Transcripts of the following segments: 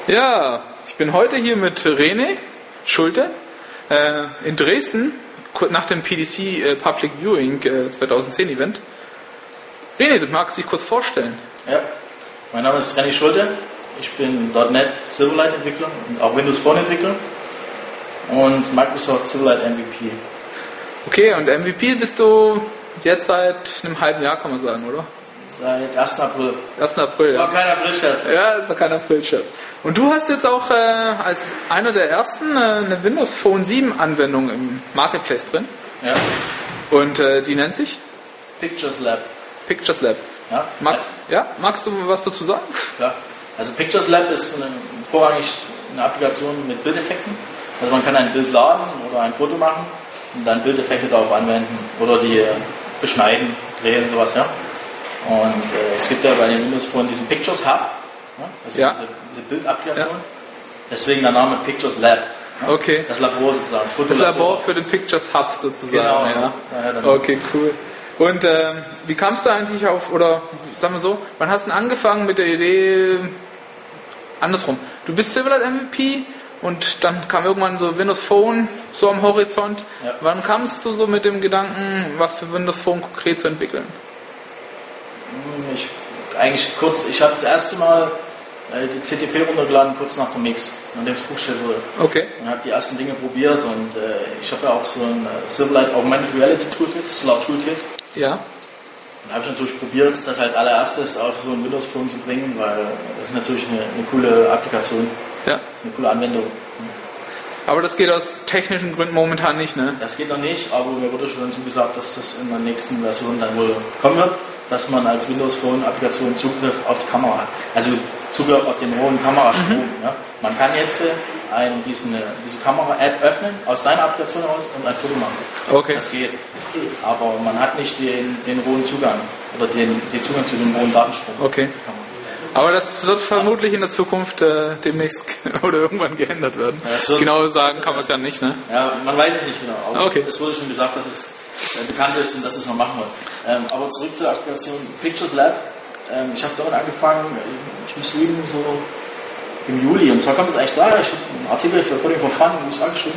Ja, ich bin heute hier mit René Schulte in Dresden nach dem PDC Public Viewing 2010 Event. René, du magst dich kurz vorstellen? Ja, mein Name ist René Schulte. Ich bin .NET Silverlight Entwickler und auch Windows Phone Entwickler und Microsoft Silverlight MVP. Okay, und MVP bist du jetzt seit einem halben Jahr, kann man sagen, oder? Seit 1. April. 1. April. Das war kein April-Scherz. Ja, das war kein April-Scherz. Und du hast jetzt auch als einer der ersten eine Windows Phone 7 Anwendung im Marketplace drin. Ja. Und die nennt sich? Pictures Lab. Pictures Lab. Ja. Magst du was dazu sagen? Klar. Also Pictures Lab ist vorrangig eine Applikation mit Bildeffekten. Also man kann ein Bild laden oder ein Foto machen und dann Bildeffekte darauf anwenden oder die beschneiden, drehen, sowas, ja. Und es gibt ja bei den Windows Phone diesen Pictures Hub, ja? Also diese Bildapplikation. Ja. Deswegen der Name Pictures Lab. Ja? Okay. Das Labor sozusagen. Das Labor für den Pictures Hub sozusagen. Genau. Ja. Okay, cool. Und wie kamst du eigentlich auf, oder sagen wir so, wann hast du denn angefangen mit der Idee, andersrum, du bist Silverlight MVP und dann kam irgendwann so Windows Phone so am Horizont. Ja. Wann kamst du so mit dem Gedanken, was für Windows Phone konkret zu entwickeln? Ich habe das erste Mal die CTP runtergeladen, kurz nach dem Mix, nachdem es vorgestellt wurde. Okay. Und habe die ersten Dinge probiert und ich habe ja auch so ein Silverlight Augmented Reality Toolkit, das Slot Toolkit. Ja. Und habe ich natürlich probiert, das halt allererstes auf so ein Windows Phone zu bringen, weil das ist natürlich eine coole Applikation, eine coole Anwendung. Aber das geht aus technischen Gründen momentan nicht, ne? Das geht noch nicht, aber mir wurde schon zugesagt, dass das in der nächsten Version dann wohl kommen wird, dass man als Windows Phone Applikation Zugriff auf die Kamera hat. Also Zugriff auf den rohen Kamerastrom. Ja? Man kann jetzt diese Kamera-App öffnen, aus seiner Applikation heraus und ein Foto machen. Okay. Das geht. Aber man hat nicht den rohen Zugang oder den Zugang zu dem rohen Datenstrom. Okay. Aber das wird vermutlich in der Zukunft demnächst oder irgendwann geändert werden. Ja, genau sagen kann man es ja nicht, ne? Ja, man weiß es nicht genau. Aber okay. Es wurde schon gesagt, dass es bekannt ist und dass es noch machen wird. Aber zurück zur Applikation Pictures Lab. Ich habe damit angefangen, ich muss lügen, so im Juli. Und zwar kommt es eigentlich daher, ich habe einen Artikel für Coding for Fun in den USA geschrieben.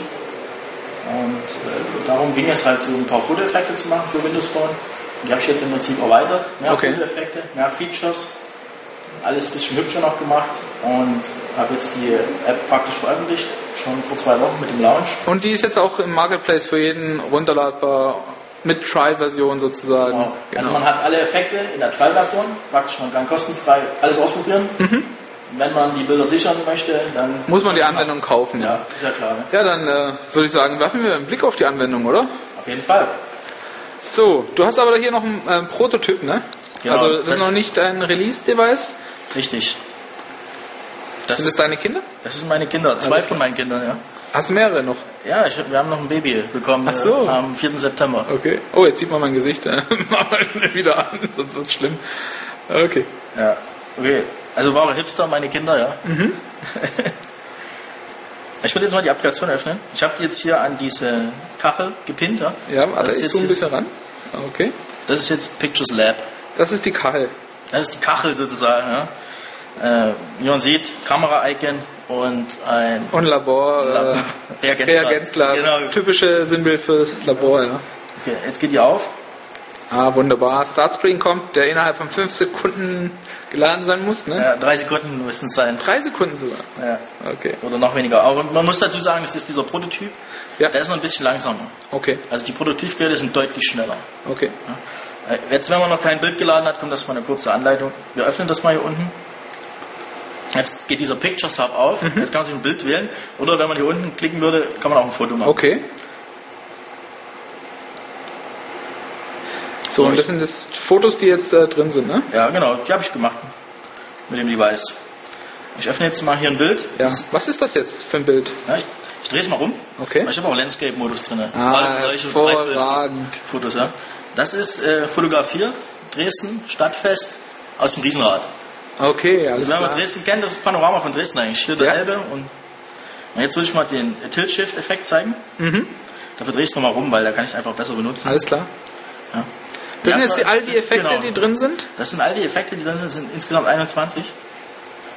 Und darum ging es halt so ein paar Fotoeffekte zu machen für Windows Phone. Und die habe ich jetzt im Prinzip erweitert. Mehr Fotoeffekte, mehr Features. Alles ein bisschen hübscher noch gemacht. Und habe jetzt die App praktisch veröffentlicht. Schon vor 2 Wochen mit dem Launch. Und die ist jetzt auch im Marketplace für jeden runterladbar. Mit Trial-Version sozusagen. Genau. Also man hat alle Effekte in der Trial-Version, praktisch man kann kostenfrei alles ausprobieren. Mhm. Wenn man die Bilder sichern möchte, dann muss man die Anwendung kaufen. Ja, ist ja klar. Ne? Ja, dann würde ich sagen, werfen wir einen Blick auf die Anwendung, oder? Auf jeden Fall. So, du hast aber hier noch einen Prototyp, ne? Genau, also das ist noch nicht ein Release-Device? Richtig. Sind das deine Kinder? Das sind meine Kinder, 2 von meinen Kindern, ja. Hast du mehrere noch? Ja, wir haben noch ein Baby bekommen am 4. September. Okay. Oh, jetzt sieht man mein Gesicht. Machen wir wieder an, sonst wird es schlimm. Okay. Ja, okay. Also wahre Hipster, meine Kinder, ja. Mhm. Ich würde jetzt mal die Applikation öffnen. Ich habe die jetzt hier an diese Kachel gepinnt. Ja, warte, ich zoome ein bisschen ran. Okay. Das ist jetzt Pictures Lab. Das ist die Kachel. Das ist die Kachel sozusagen, ja. Wie man sieht, Kamera-Icon und ein Labor, Reagenzglas. Genau. Typische Symbol für das Labor, ja. Okay, jetzt geht die auf. Ah, wunderbar. Startscreen kommt, der innerhalb von 5 Sekunden geladen sein muss, ne? Ja, 3 Sekunden müssen es sein. 3 Sekunden sogar? Ja. Okay. Oder noch weniger. Aber man muss dazu sagen, es ist dieser Prototyp, der ist noch ein bisschen langsamer. Okay. Also die Prototypgeräte sind deutlich schneller. Okay. Ja. Jetzt, wenn man noch kein Bild geladen hat, kommt das mal eine kurze Anleitung. Wir öffnen das mal hier unten. Jetzt geht dieser Pictures Hub auf. Mhm. Jetzt kann man sich ein Bild wählen. Oder wenn man hier unten klicken würde, kann man auch ein Foto machen. Okay. So, und das sind das Fotos, die jetzt drin sind, ne? Ja, genau. Die habe ich gemacht mit dem Device. Ich öffne jetzt mal hier ein Bild. Ja. Was ist das jetzt für ein Bild? Ja, ich drehe es mal rum. Okay. Ich habe auch Landscape-Modus drin. Hervorragend. Fotos, ja. Das ist Fotograf 4, Dresden, Stadtfest aus dem Riesenrad. Okay, alles klar. Wenn man Dresden kennt, das ist das Panorama von Dresden eigentlich. Hier der Elbe. Und jetzt will ich mal den Tilt-Shift-Effekt zeigen. Mhm. Dafür drehe ich es nochmal rum, weil da kann ich es einfach besser benutzen. Alles klar. Ja. Das sind jetzt all die Effekte, die drin sind? Das sind all die Effekte, die drin sind. Das sind insgesamt 21.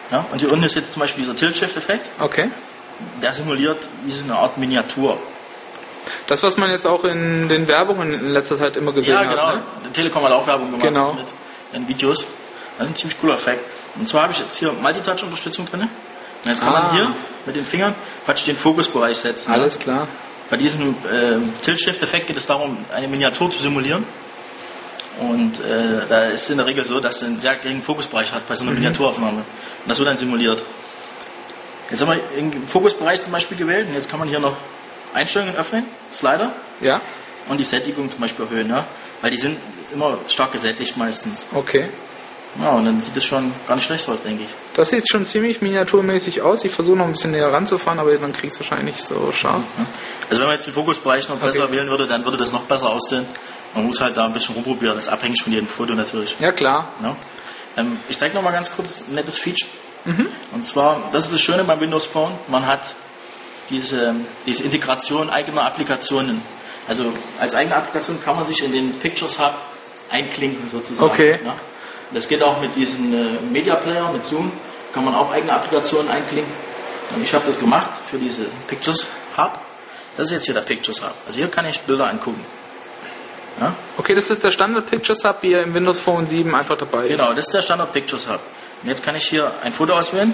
Ja? Und hier unten ist jetzt zum Beispiel dieser Tilt-Shift-Effekt. Okay. Der simuliert wie so eine Art Miniatur. Das, was man jetzt auch in den Werbungen in letzter Zeit immer gesehen hat. Ja, genau. Ne? Der Telekom hat auch Werbung gemacht Genau. mit den Videos. Das ist ein ziemlich cooler Effekt. Und zwar habe ich jetzt hier Multitouch-Unterstützung drin. Und jetzt kann man hier mit den Fingern praktisch den Fokusbereich setzen. Alles klar. Bei diesem Tilt-Shift-Effekt geht es darum, eine Miniatur zu simulieren. Und da ist es in der Regel so, dass er einen sehr geringen Fokusbereich hat bei so einer Miniaturaufnahme. Und das wird dann simuliert. Jetzt haben wir den Fokusbereich zum Beispiel gewählt. Und jetzt kann man hier noch Einstellungen öffnen, Slider. Ja. Und die Sättigung zum Beispiel erhöhen. Ja? Weil die sind immer stark gesättigt meistens. Okay. Ja, und dann sieht das schon gar nicht schlecht aus, denke ich. Das sieht schon ziemlich miniaturmäßig aus. Ich versuche noch ein bisschen näher ranzufahren, aber dann kriegst du wahrscheinlich nicht so scharf. Also wenn man jetzt den Fokusbereich noch besser wählen würde, dann würde das noch besser aussehen. Man muss halt da ein bisschen rumprobieren. Das ist abhängig von jedem Foto natürlich. Ja, klar. Ja. Ich zeige noch mal ganz kurz ein nettes Feature. Und zwar, das ist das Schöne beim Windows Phone, man hat diese Integration eigener Applikationen. Also als eigene Applikation kann man sich in den Pictures Hub einklinken sozusagen. Okay. Ja. Das geht auch mit diesen Media Player, mit Zoom, kann man auch eigene Applikationen einklinken. Und ich habe das gemacht für diese Pictures Hub. Das ist jetzt hier der Pictures Hub. Also hier kann ich Bilder angucken. Ja? Okay, das ist der Standard Pictures Hub, wie er im Windows Phone 7 einfach dabei ist. Genau, das ist der Standard Pictures Hub. Und jetzt kann ich hier ein Foto auswählen.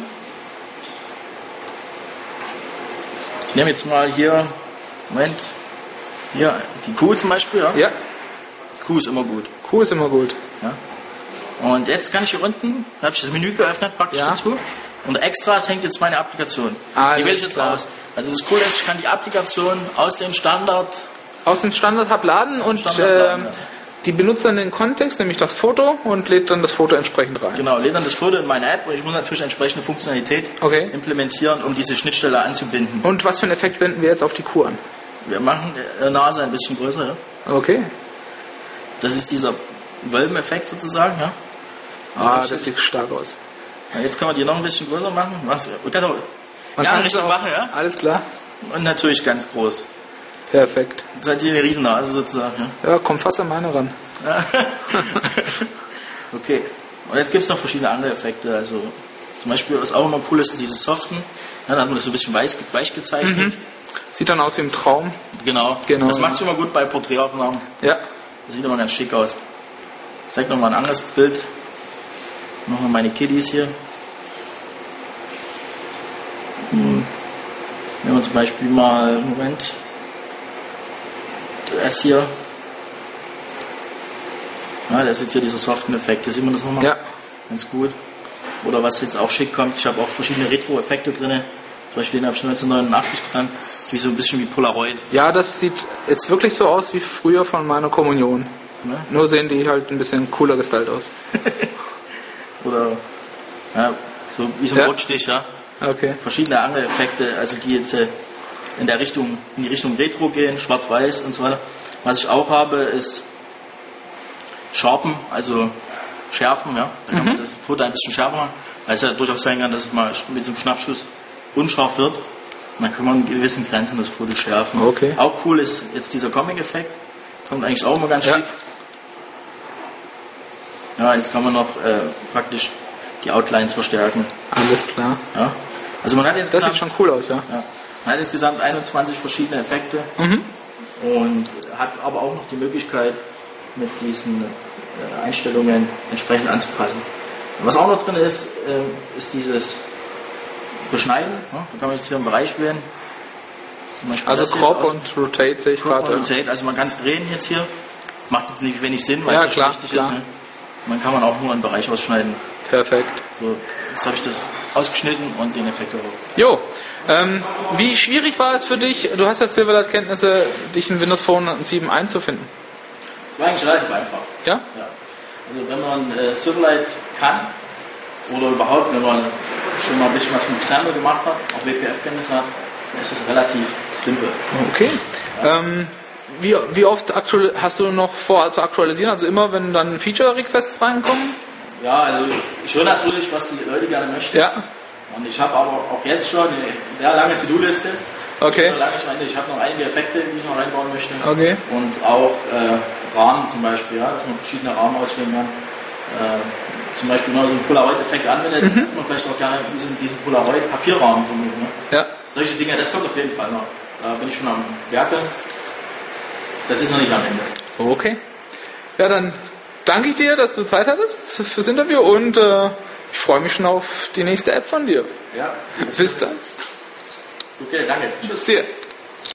Ich nehme jetzt mal hier, Moment, hier die Kuh zum Beispiel. Ja? Ja, Kuh ist immer gut. Q ist immer gut. Ja? Und jetzt kann ich hier unten, da habe ich das Menü geöffnet, praktisch Ja. dazu. Und Extras hängt jetzt meine Applikation. Alles Die wähle ich jetzt klar. aus. Also das Coole ist, ich kann die Applikation aus dem Standard Aus dem Standard Hub laden und Standard laden, ja. die benutzt dann den Kontext, nämlich das Foto, und lädt dann das Foto entsprechend rein. Genau, lädt dann das Foto in meine App und ich muss natürlich entsprechende Funktionalität Okay. implementieren, um diese Schnittstelle anzubinden. Und was für einen Effekt wenden wir jetzt auf die Q an? Wir machen Nase ein bisschen größer. Ja? Okay. Das ist dieser Wölbeneffekt sozusagen. Ja? Das sieht stark aus. Ja, jetzt kann man die noch ein bisschen größer machen. Man Ja, kann richtig es auch- machen, ja. Alles klar. Und natürlich ganz groß. Perfekt. Das hat hier eine Riesennase sozusagen. Ja? Ja, komm fast an meine ran. Okay. Und jetzt gibt es noch verschiedene andere Effekte. Also zum Beispiel, was auch immer cool ist, dieses Soften. Ja, dann hat man das so ein bisschen weich gezeichnet. Sieht dann aus wie im Traum. Genau. Genau, Das ja. macht sich immer gut bei Porträtaufnahmen. Ja. Das sieht immer ganz schick aus. Ich zeig noch mal ein anderes Bild. Nochmal meine Kiddies hier. Nehmen wir zum Beispiel mal, Moment, das hier. Ja, das ist jetzt hier dieser Soften-Effekt. Hier sieht man das nochmal Ja. ganz gut. Oder was jetzt auch schick kommt, ich habe auch verschiedene Retro-Effekte drin. Zum Beispiel den habe ich 1989 getan. Das ist wie so ein bisschen wie Polaroid. Ja, das sieht jetzt wirklich so aus wie früher von meiner Kommunion. Ne? Nur sehen die halt ein bisschen cooler gestylt aus. Oder ja, so wie so ein Ja. Rotstich, ja. Okay. Verschiedene andere Effekte, also die jetzt in die Richtung Retro gehen, Schwarz-Weiß und so weiter. Was ich auch habe, ist Sharpen, also Schärfen, ja. Da kann man das Foto ein bisschen schärfer machen, weil es ja durchaus sein kann, dass es mal mit so einem Schnappschuss unscharf wird. Und dann kann man in gewissen Grenzen das Foto schärfen. Okay. Auch cool ist jetzt dieser Comic-Effekt. Kommt eigentlich auch immer ganz Ja. schick. Ja, jetzt kann man noch praktisch die Outlines verstärken. Alles klar. Ja. Also man hat Das insgesamt, sieht schon cool aus, ja. ja, man hat insgesamt 21 verschiedene Effekte und hat aber auch noch die Möglichkeit, mit diesen Einstellungen entsprechend anzupassen. Und was auch noch drin ist, ist dieses Beschneiden. Ja, da kann man jetzt hier einen Bereich wählen. Zum Beispiel Also das hier Crop ist aus- und Rotate sehe ich Crop gerade. und Rotate. Also man kann es drehen jetzt hier. Macht jetzt nicht wenig Sinn, weil Ja, es ja klar, schon richtig klar. ist. Ne? Man kann auch nur einen Bereich ausschneiden. Perfekt. So, jetzt habe ich das ausgeschnitten und den Effekt erhoben. Jo, wie schwierig war es für dich, du hast ja Silverlight-Kenntnisse, dich in Windows Phone 7 einzufinden? Das war eigentlich relativ einfach. Ja? Ja. Also wenn man Silverlight kann oder überhaupt, wenn man schon mal ein bisschen was mit Xamarin gemacht hat, auch WPF-Kenntnisse hat, dann ist es relativ simpel. Okay. Wie oft hast du noch vor zu aktualisieren? Also immer, wenn dann Feature-Requests reinkommen? Ja, also ich höre natürlich, was die Leute gerne möchten. Ja. Und ich habe aber auch jetzt schon eine sehr lange To-Do-Liste. Okay. Ich habe noch einige Effekte, die ich noch reinbauen möchte. Okay. Und auch Rahmen zum Beispiel, ja, dass man verschiedene Rahmen auswählen kann. zum Beispiel mal so einen Polaroid-Effekt anwendet, hat man vielleicht auch gerne diesen Polaroid-Papierrahmen drin. Ne? Ja. Solche Dinge, das kommt auf jeden Fall noch. Da bin ich schon am Werke. Das ist noch nicht am Ende. Okay. Ja, dann danke ich dir, dass du Zeit hattest fürs Interview und ich freue mich schon auf die nächste App von dir. Ja. Bis dann. Okay, danke. Tschüss. Dir.